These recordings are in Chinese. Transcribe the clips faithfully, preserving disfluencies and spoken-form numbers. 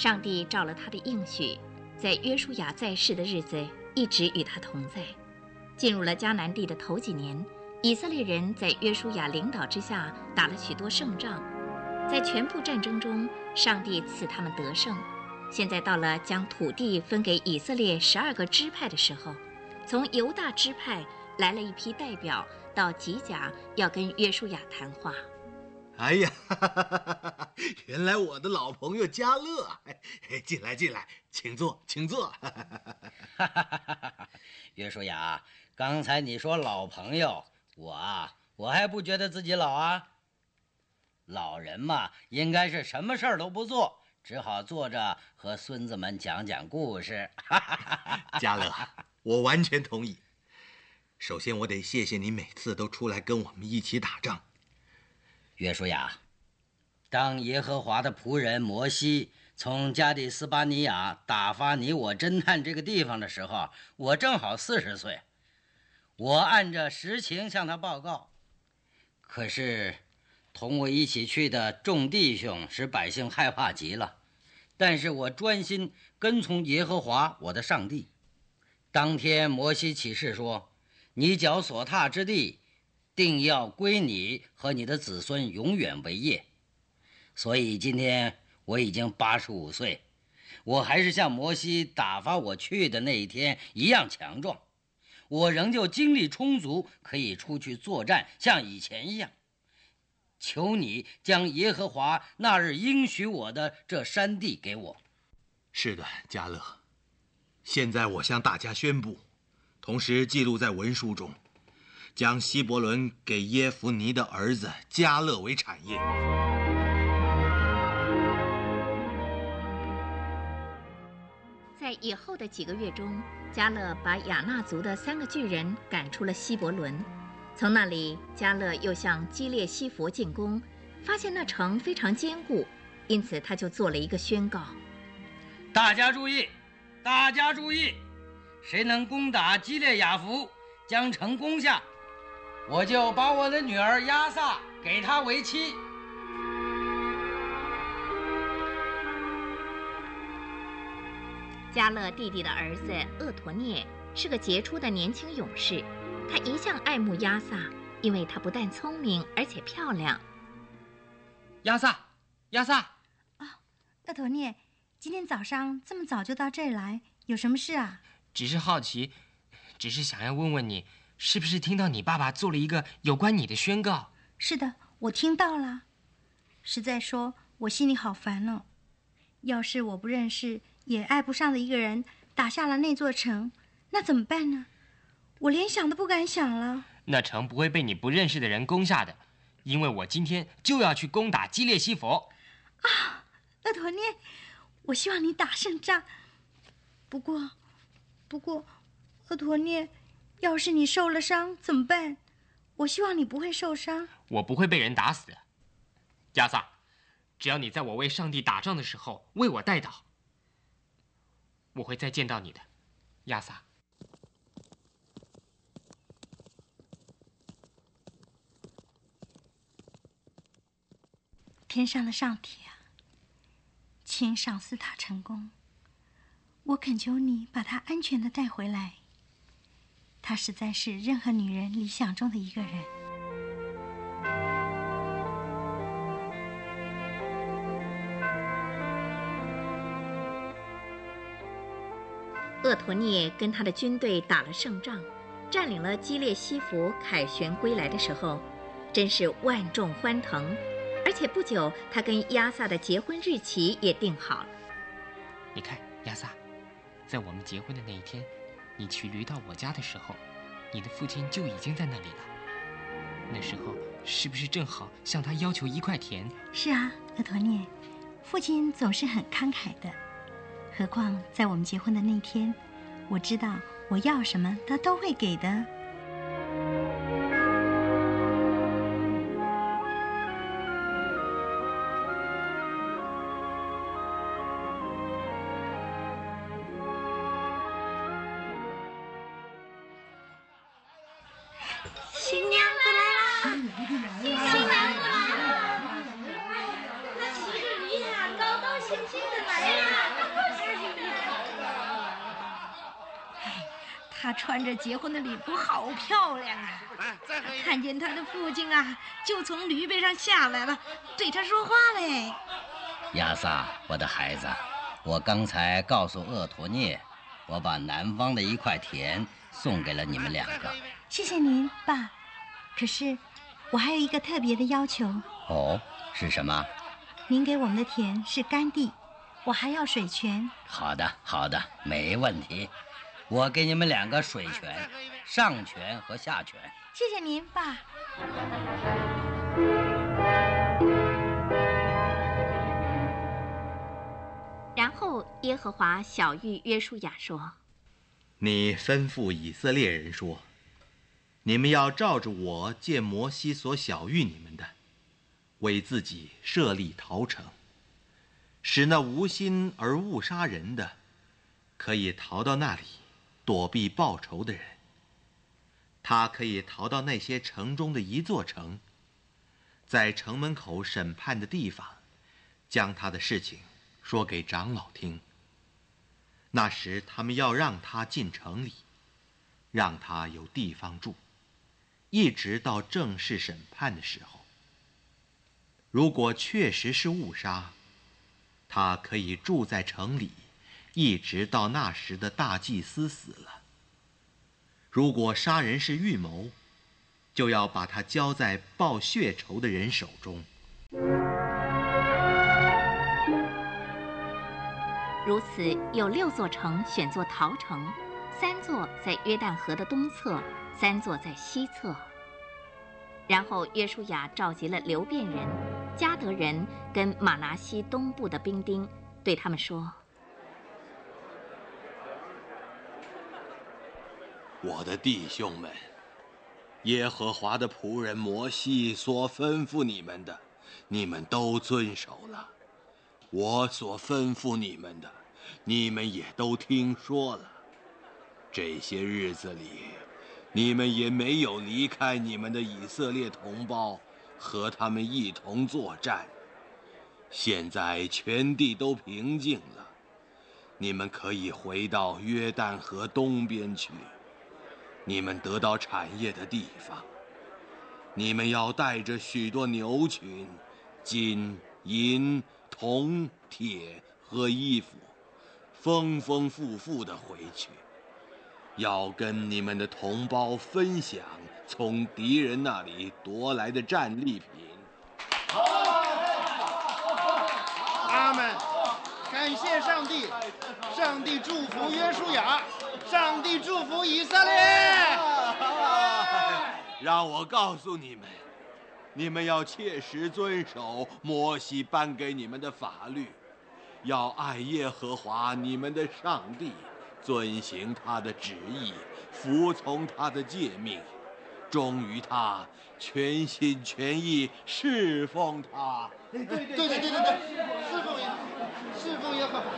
上帝照了他的应许，在约书亚在世的日子一直与他同在。进入了迦南地的头几年，以色列人在约书亚领导之下打了许多胜仗，在全部战争中，上帝赐他们得胜。现在到了将土地分给以色列十二个支派的时候，从犹大支派来了一批代表到吉甲，要跟约书亚谈话。 哎呀，哈哈哈哈，原来我的老朋友迦勒，进来进来，请坐请坐。 约书亚，刚才你说老朋友，我啊，我还不觉得自己老啊。老人嘛，应该是什么事儿都不做，只好坐着和孙子们讲讲故事。 迦勒，我完全同意。首先，我得谢谢你每次都出来跟我们一起打仗。 约书亚，当耶和华的仆人摩西从加利斯巴尼亚打发你我侦探这个地方的时候，我正好四十岁。我按着实情向他报告，可是同我一起去的众弟兄使百姓害怕极了，但是我专心跟从耶和华我的上帝。当天摩西起誓说，你脚所踏之地定要归你和你的子孙永远为业。所以今天我已经八十五岁，我还是像摩西打发我去的那一天一样强壮，我仍旧精力充足，可以出去作战，像以前一样。求你将耶和华那日应许我的这山地给我。 是的，迦勒。现在我向大家宣布，同时记录在文书中，将希伯伦给耶孚尼的儿子迦勒为产业。 在以后的几个月中，迦勒把亚衲族的三个巨人赶出了希伯伦。从那里，迦勒又向基列西弗进攻，发现那城非常坚固，因此他就做了一个宣告： 大家注意，大家注意，谁能攻打基列雅弗，将城攻下，我就把我的女儿亚萨给他为妻。 迦勒弟弟的儿子厄陀涅是个杰出的年轻勇士，他一向爱慕亚萨，因为他不但聪明，而且漂亮。 亚萨，亚萨！ 啊，厄陀涅，今天早上这么早就到这儿来，有什么事啊？ 只是好奇，只是想要问问你，是不是听到你爸爸做了一个有关你的宣告？ 是的，我听到了。实在说，我心里好烦哦。要是我不认识也爱不上的一个人打下了那座城，那怎么办呢？我连想都不敢想了。 那城不会被你不认识的人攻下的，因为我今天就要去攻打基列西弗。 啊，厄陀涅，我希望你打胜仗。不过，不过，厄陀涅，要是你受了伤怎么办？我希望你不会受伤。 我不会被人打死的，亚萨，只要你在我为上帝打仗的时候为我代祷，我会再见到你的，亚萨。 天上的上帝啊，请赏赐他成功。我恳求你把他安全地带回来。他实在是任何女人理想中的一个人。 厄陀涅跟他的军队打了胜仗，占领了基列西弗，凯旋归来的时候，真是万众欢腾。而且不久，他跟亚萨的结婚日期也定好了。 你看，亚萨，在我们结婚的那一天，你骑驴到我家的时候，你的父亲就已经在那里了。那时候是不是正好向他要求一块田？ 是啊，厄陀涅，父亲总是很慷慨的。何况在我们结婚的那天，我知道我要什么他都会给的。 新娘子来啦！新娘子来啦！那骑着驴呀，高高兴兴的来啦！ 她穿着结婚的礼服，好漂亮啊！看见她的父亲啊，就从驴背上下来了，对她说话嘞。 亚萨，我的孩子，我刚才告诉厄陀涅，我把南方的一块田送给了你们两个。 谢谢您，爸。可是我还有一个特别的要求。 哦，是什么？ 您给我们的田是干地，我还要水泉。 好的，好的，没问题。我给你们两个水泉，上泉和下泉。 谢谢您，爸。 然后耶和华晓谕约书亚说： 你吩咐以色列人说，你们要照着我借摩西所晓谕你们的，为自己设立逃城，使那无心而误杀人的，可以逃到那里躲避报仇的人。他可以逃到那些城中的一座城，在城门口审判的地方，将他的事情说给长老听。那时他们要让他进城里，让他有地方住，一直到正式审判的时候。如果确实是误杀，他可以住在城里，一直到那时的大祭司死了。如果杀人是预谋，就要把他交在报血仇的人手中。 如此，有六座城选作逃城，三座在约旦河的东侧，三座在西侧。然后约书亚召集了流便人、迦得人跟玛拿西东部的兵丁，对他们说： 我的弟兄们，耶和华的仆人摩西所吩咐你们的，你们都遵守了；我所吩咐你们的，你们也都听说了。这些日子里，你们也没有离开你们的以色列同胞，和他们一同作战。现在全地都平静了，你们可以回到约旦河东边去，你们得到产业的地方。你们要带着许多牛群、金、银、铜、铁和衣服，丰丰富富地回去，要跟你们的同胞分享从敌人那里夺来的战利品。 阿们！感谢上帝，上帝祝福约书亚，上帝祝福以色列。 让我告诉你们，你们要切实遵守摩西颁给你们的法律，要爱耶和华你们的上帝，遵行他的旨意，服从他的诫命，忠于他，全心全意侍奉他。 对对对对对对，侍奉耶，侍奉耶和华。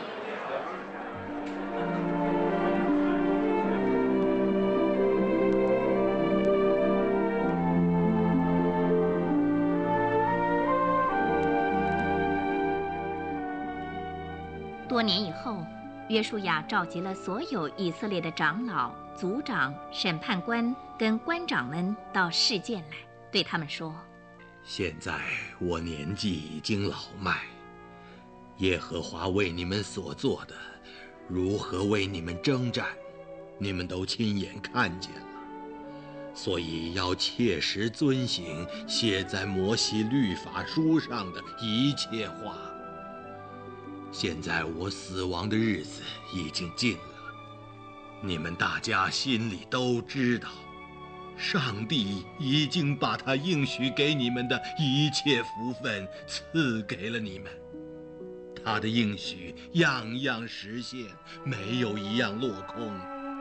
多年以后，约书亚召集了所有以色列的长老、族长、审判官跟官长们到示剑来，对他们说： 现在我年纪已经老迈，耶和华为你们所做的，如何为你们征战，你们都亲眼看见了。所以要切实遵行写在摩西律法书上的一切话。现在我死亡的日子已经近了，你们大家心里都知道，上帝已经把他应许给你们的一切福分赐给了你们。他的应许样样实现，没有一样落空。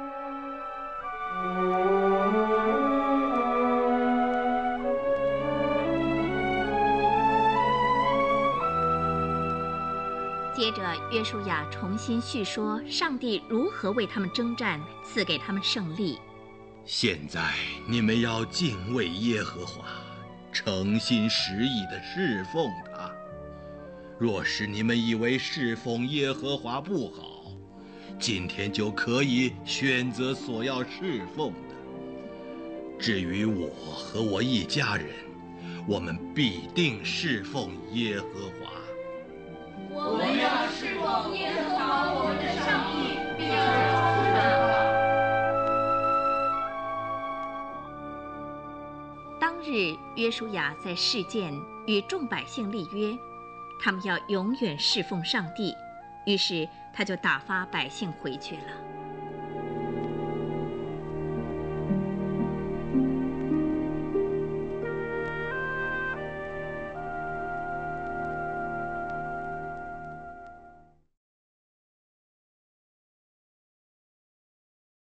接着，约书亚重新叙说上帝如何为他们征战，赐给他们胜利。 现在你们要敬畏耶和华，诚心实意地侍奉他。若是你们以为侍奉耶和华不好， 今天就可以选择所要侍奉的。至于我和我一家人，我们必定侍奉耶和华。 我们要侍奉耶和华我们的上帝，并要照顾他。 当日，约书亚在示剑与众百姓立约，他们要永远侍奉上帝。于是他就打发百姓回去了。